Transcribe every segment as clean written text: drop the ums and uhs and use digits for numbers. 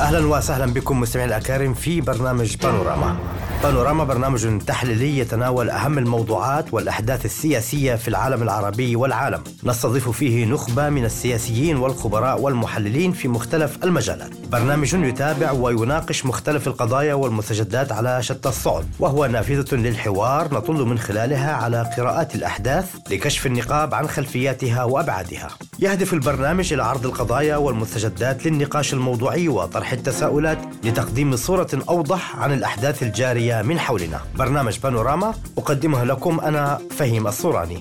أهلا وسهلا بكم مستمعين الأكارم في برنامج بانوراما. بانوراما برنامج تحليلي يتناول أهم الموضوعات والأحداث السياسية في العالم العربي والعالم. نستضيف فيه نخبة من السياسيين والخبراء والمحللين في مختلف المجالات. برنامج يتابع ويناقش مختلف القضايا والمستجدات على شتى الصعد، وهو نافذة للحوار نطل من خلالها على قراءات الأحداث لكشف النقاب عن خلفياتها وأبعادها. يهدف البرنامج إلى عرض القضايا والمستجدات للنقاش الموضوعي وطرح التساؤلات لتقديم صورة أوضح عن الأحداث الجارية من حولنا. برنامج بانوراما أقدمه لكم أنا فهيم الصوراني.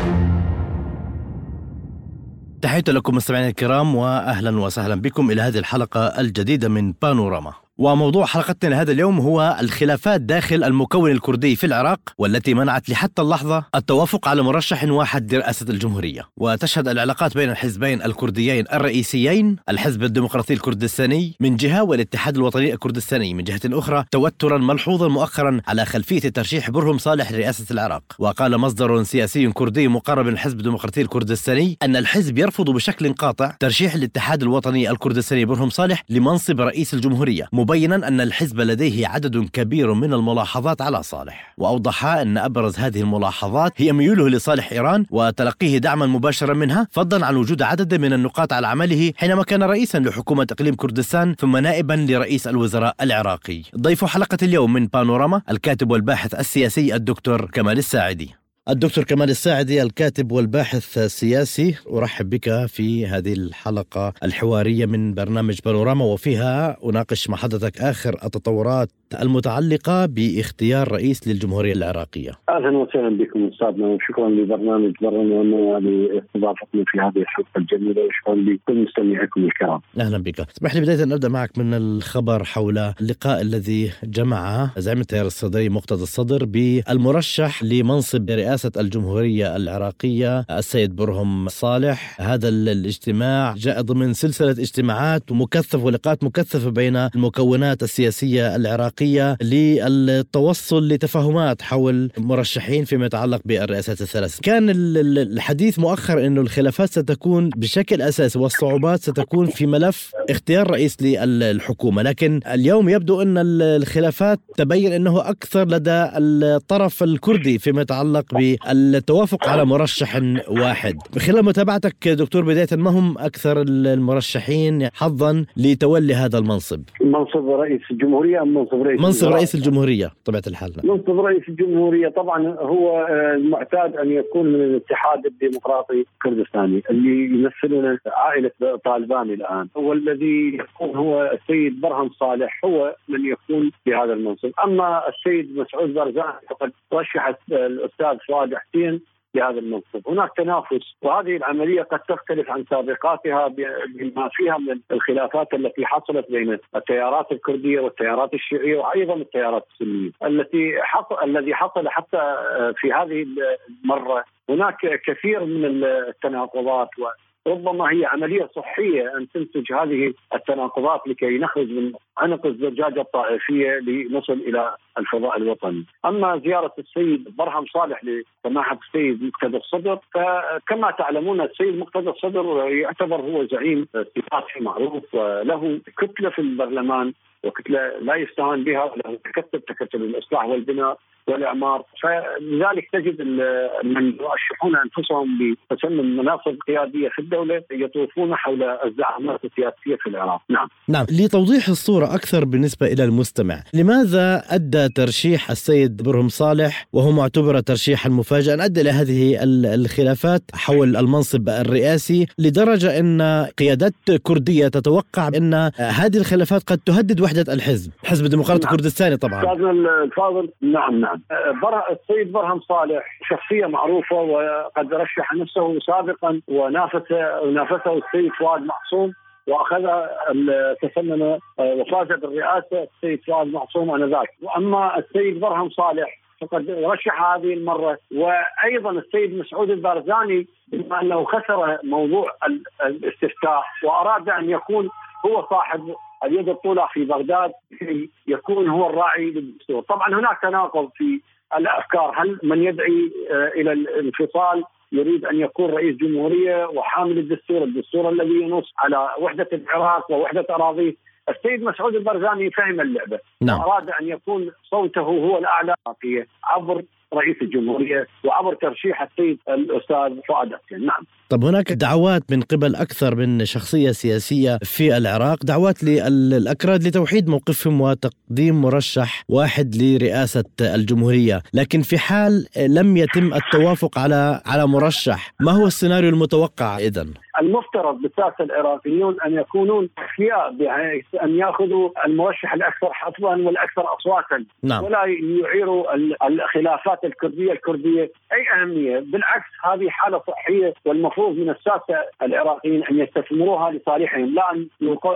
تحياتي لكم مستمعينا الكرام وأهلا وسهلا بكم إلى هذه الحلقة الجديدة من بانوراما. وموضوع حلقتنا لهذا اليوم هو الخلافات داخل المكون الكردي في العراق، والتي منعت لحتى اللحظة التوافق على مرشح واحد لرئاسة الجمهورية. وتشهد العلاقات بين الحزبين الكرديين الرئيسيين، الحزب الديمقراطي الكردستاني من جهة والاتحاد الوطني الكردستاني من جهة أخرى، توترا ملحوظا مؤخرا على خلفية ترشيح برهم صالح لرئاسة العراق. وقال مصدر سياسي كردي مقرب من الحزب الديمقراطي الكردستاني أن الحزب يرفض بشكل قاطع ترشيح الاتحاد الوطني الكردستاني برهم صالح لمنصب رئيس الجمهورية، مبينا أن الحزب لديه عدد كبير من الملاحظات على صالح. وأوضح أن أبرز هذه الملاحظات هي ميوله لصالح إيران وتلقيه دعما مباشرا منها، فضلا عن وجود عدد من النقاط على عمله حينما كان رئيسا لحكومة إقليم كردستان ثم نائبا لرئيس الوزراء العراقي. ضيف حلقة اليوم من بانوراما الكاتب والباحث السياسي الدكتور كمال الساعدي. الدكتور كمال الساعدي الكاتب والباحث السياسي، أرحب بك في هذه الحلقة الحوارية من برنامج بانوراما، وفيها أناقش مع حضرتك آخر التطورات المتعلقة باختيار رئيس للجمهورية العراقية. أهلا وسهلا بكم أستاذنا، وشكرا لبرنامج بانوراما لاستضافتنا في هذه الحلقة الجميلة، وشكرا لكل مستمعيكم الكرام. أهلا بك. اسمح لي بداية أن أبدأ معك من الخبر حول اللقاء الذي جمع زعيم التيار الصدري مقتدى الصدر بالمرشح لمنصب رئاسة الجمهورية العراقية السيد برهم صالح. هذا الاجتماع جاء ضمن سلسلة اجتماعات مكثفة ولقاءات مكثفة بين المكونات السياسية العراقية للتوصل لتفاهمات حول مرشحين فيما يتعلق بالرئاسات الثلاث. كان الحديث مؤخر أنه الخلافات ستكون بشكل أساسي والصعوبات ستكون في ملف اختيار رئيس للحكومة، لكن اليوم يبدو أن الخلافات تبين أنه أكثر لدى الطرف الكردي فيما يتعلق بالتوافق على مرشح واحد. خلال متابعتك دكتور، بداية ما هم أكثر المرشحين حظا لتولي هذا المنصب؟ منصب رئيس الجمهورية أم منصب رئيس الجمهورية طبيعة الحال. منصب رئيس الجمهورية طبعا هو المعتاد أن يكون من الاتحاد الديمقراطي الكردستاني اللي يمثلنا عائلة طالبان الآن، والذي يكون هو السيد برهم صالح هو من يكون بهذا المنصب. أما السيد مسعود بارزاني فقد رشح الأستاذ فؤاد حسين بهذا المنصب. هناك تنافس، وهذه العملية قد تختلف عن سابقاتها بما فيها من الخلافات التي حصلت بين التيارات الكردية والتيارات الشيعية وأيضا التيارات السنية الذي حصل حتى في هذه المرة. هناك كثير من التناقضات، وربما هي عملية صحية أن تنتج هذه التناقضات لكي نخرج من عنق الزجاجة الطائفية لنصل إلى الفضاء الوطني. أما زيارة السيد برهم صالح لسماحة السيد مقتدى الصدر، فكما تعلمون السيد مقتدى الصدر يعتبر هو زعيم سياسي معروف، وله كتلة في البرلمان وكتلة لا يستهان بها، وله تكتل الإصلاح والبناء والإعمار. فلذلك تجد من يرشحون أنفسهم بتسمى مناصب قيادية في الدولة يطوفون حول الزعامات السياسية في العراق. نعم. لتوضيح الصورة أكثر بالنسبة إلى المستمع، لماذا أدى ترشيح السيد برهم صالح وهو معتبر ترشيحا مفاجئا أدى إلى هذه الخلافات حول المنصب الرئاسي، لدرجة أن قيادات كردية تتوقع أن هذه الخلافات قد تهدد وحدة الحزب الديمقراطي الكردستاني؟ طبعا أستاذنا الفاضل، نعم. السيد برهم صالح شخصية معروفة، وقد رشح نفسه سابقا ونافسه السيد فؤاد معصوم، وأخذ تسمم وفاز بالرئاسة السيد فؤاد معصوم آنذاك. وأما السيد برهم صالح فقد رشح هذه المرة، وأيضا السيد مسعود البارزاني بما أنه خسر موضوع الاستفتاء وأراد أن يكون هو صاحب اليد الطولى في بغداد، يكون هو الراعي للدستور. طبعا هناك تناقض في الأفكار، هل من يدعي إلى الانفصال يريد أن يكون رئيس جمهورية وحامل الدستور الذي ينص على وحدة العراق ووحدة أراضيه السيد مسعود البرزاني فهم اللعبة، نعم. وأراد أن يكون صوته هو الأعلى عبر رئيس الجمهورية وعبر ترشيح السيد الأستاذ فؤاد حسين. نعم. طب هناك دعوات من قبل أكثر من شخصية سياسية في العراق، دعوات للأكراد لتوحيد موقفهم وتقديم مرشح واحد لرئاسة الجمهورية، لكن في حال لم يتم التوافق على مرشح، ما هو السيناريو المتوقع إذن؟ المفترض بالساسة العراقيون أن يكونون أحياء بحيث أن يأخذوا المرشح الأكثر حظا والأكثر أصواتا. نعم. ولا يعيروا الخلافات الكردية أي أهمية. بالعكس، هذه حالة صحية، والمفروض من الساسة العراقيين أن يستثمروها لصالحهم، لا أن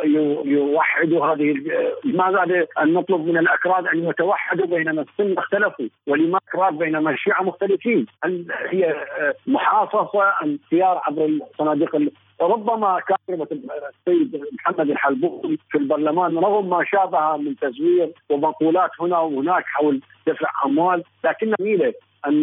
يوحدوا هذه. لماذا أن نطلب من الأكراد أن يتوحدوا بينما السنة اختلفوا، ولما الأكراد بينما الشيعة مختلفين؟ هي محافظة انتيار عبر الصناديق. ربما كاتبة السيد محمد الحلبوني في البرلمان رغم ما شابه من تزوير ومقولات هنا وهناك حول دفع أموال، لكن ميله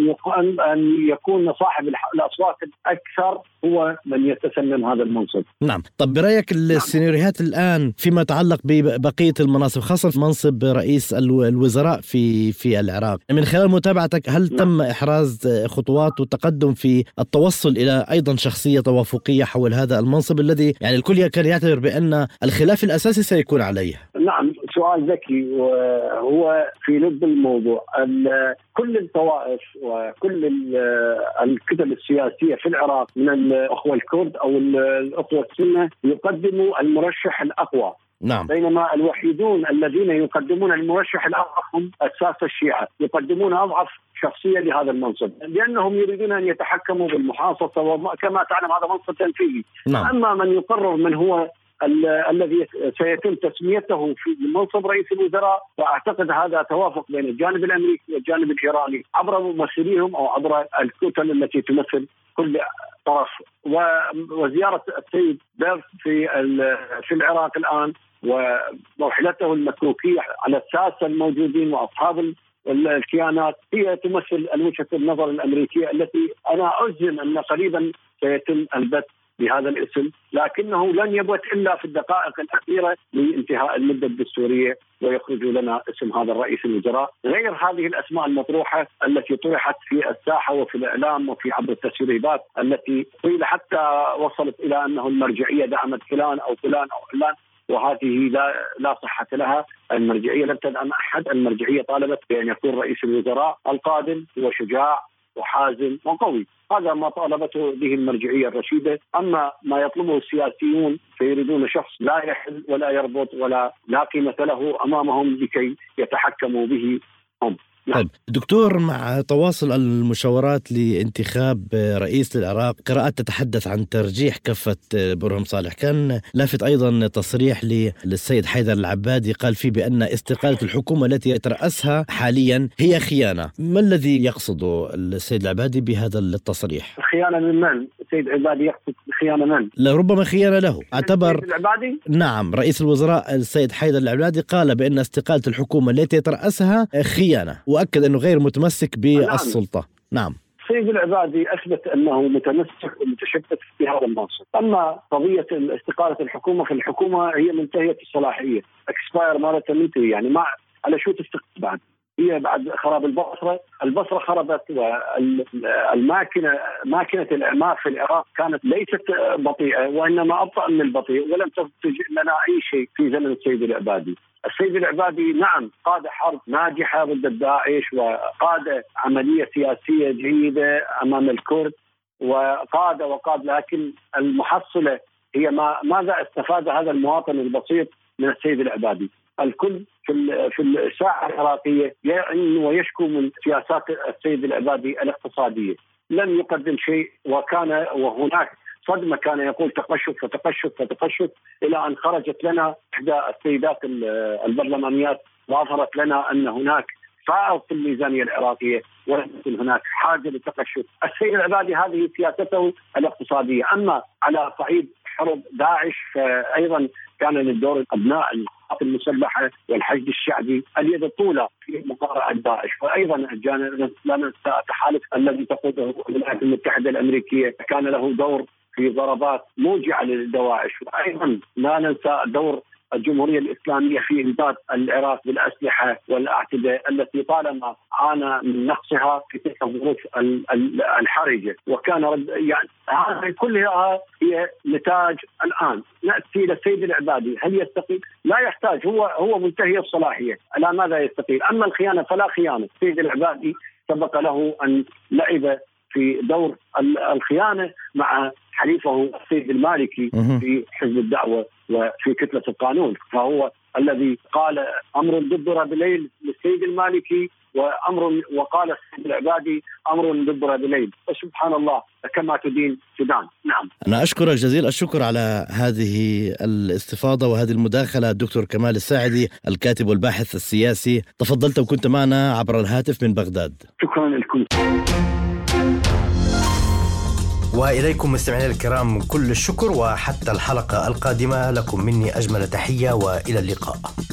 أن يكون صاحب الأصوات الأكثر هو من يتسلم هذا المنصب. نعم. طب برأيك السيناريوهات الآن فيما يتعلق ببقية المناصب، خاصة منصب رئيس الوزراء في العراق، من خلال متابعتك هل تم إحراز خطوات وتقدم في التوصل إلى أيضا شخصية توافقية حول هذا المنصب الذي يعني الكل كان يعتبر بأن الخلاف الأساسي سيكون عليه؟ نعم، سؤال ذكي وهو في لب الموضوع. كل الطوائف وكل الكتل السياسية في العراق من الأخوة الكرد أو الأخوة السنة يقدموا المرشح الأقوى. نعم. بينما الوحيدون الذين يقدمون المرشح الأضعف هم الساسة الشيعة، يقدمون أضعف شخصية لهذا المنصب لأنهم يريدون أن يتحكموا بالمحاصصة، وكما تعلم هذا منصب تنفيذي. نعم. أما من يقرر من هو الذي سيتم تسميته في منصب رئيس الوزراء، وأعتقد هذا توافق بين الجانب الأمريكي والجانب الإيراني عبر ممثليهم أو عبر الكتل التي تمثل كل طرف. وزيارة السيد بيرث في العراق الآن ومرحلته المتروكية على الساسة الموجودين وأصحاب الكيانات هي تمثل وجهة النظر الأمريكية التي أنا أجزم أن قريبا سيتم البت بهذا الاسم، لكنه لن يبت إلا في الدقائق الأخيرة لانتهاء المدة الدستورية ويخرج لنا اسم هذا الرئيس الوزراء، غير هذه الأسماء المطروحة التي طرحت في الساحة وفي الإعلام وفي عبر التسريبات التي قيل حتى وصلت إلى أنه المرجعية دعمت فلان أو فلان أو فلان، وهذه لا صحة لها. المرجعية لم تدعم أحد، المرجعية طالبت بأن يكون رئيس الوزراء القادم هو شجاع وحازم وقوي. هذا ما طالبته به المرجعية الرشيدة. أما ما يطلبه السياسيون فيريدون شخص لا يحل ولا يربط ولا قيمة له أمامهم لكي يتحكموا به هم. طيب دكتور، مع تواصل المشاورات لانتخاب رئيس للعراق، قراءات تتحدث عن ترجيح كفة برهم صالح، كان لافت أيضا تصريح للسيد حيدر العبادي قال فيه بأن استقالة الحكومة التي يترأسها حاليا هي خيانة. ما الذي يقصده السيد العبادي بهذا التصريح؟ خيانة من من؟ السيد العبادي يقصد خيانة من؟ لربما خيانة له. اعتبر العبادي؟ نعم، رئيس الوزراء السيد حيدر العبادي قال بأن استقالة الحكومة التي يترأسها خيانة، وأكد أنه غير متمسك بالسلطة. نعم. السيد العبادي أثبت أنه متمسك ومتشبث في هذا المنصب. أما قضية استقالة الحكومة، فالحكومة هي منتهية الصلاحية، اكسباير مالتها منتهي، يعني ما على شو تستقل بعد. هي بعد خراب البصرة خربت، ماكينة الإعمار في العراق كانت ليست بطيئة وإنما أبطأ من البطيء، ولم تنتج لنا أي شيء في زمن السيد العبادي. السيد العبادي نعم قاد حرب ناجحة ضد داعش، وقاد عملية سياسية جيدة أمام الكرد، وقاد، لكن المحصلة هي ماذا استفاد هذا المواطن البسيط من السيد العبادي؟ الكل في الساحة العراقية يعني ويشكو من سياسات السيد العبادي الاقتصادية، لم يقدم شيء، وهناك صدمة كان يقول تقشف إلى أن خرجت لنا إحدى السيدات البرلمانيات وأظهرت لنا أن هناك فائض في الميزانية العراقية ولم يكن هناك حاجة للتقشف. السيد العبادي هذه سياسته الاقتصادية. أما على صعيد حرب داعش فأيضا كان للدور أبناء القوات المسلحة والحشد الشعبي اليد الطولى في مقارعة داعش، وأيضا لا ننسى التحالف الذي تقوده الولايات المتحدة الأمريكية كان له دور في ضربات موجعة للدواعش، وأيضا لا ننسى دور الجمهورية الإسلامية في إمداد العراق بالأسلحة والأعتداء التي طالما عانى من نقصها في تلك الظروف الحرجة. وكان يعني هذه كلها هي نتاج. الآن نأتي إلى السيد العبادي، هل يستقيل؟ لا يحتاج، هو منتهي الصلاحية، على ماذا يستقيل؟ أما الخيانة فلا خيانة. السيد العبادي سبق له أن لعب في دور الخيانة مع حليفه السيد المالكي في حزب الدعوة وفي كتلة القانون، فهو الذي قال أمر دبر بليل للسيد المالكي وقال السيد العبادي أمر دبر بليل. وسبحان الله كما تدين سودان. نعم. أنا أشكرك جزيل الشكر على هذه الاستفاضة وهذه المداخلة الدكتور كمال الساعدي، الكاتب والباحث السياسي. تفضلت وكنت معنا عبر الهاتف من بغداد. شكرا لكم. وإليكم مستمعينا الكرام كل الشكر، وحتى الحلقة القادمة لكم مني أجمل تحية وإلى اللقاء.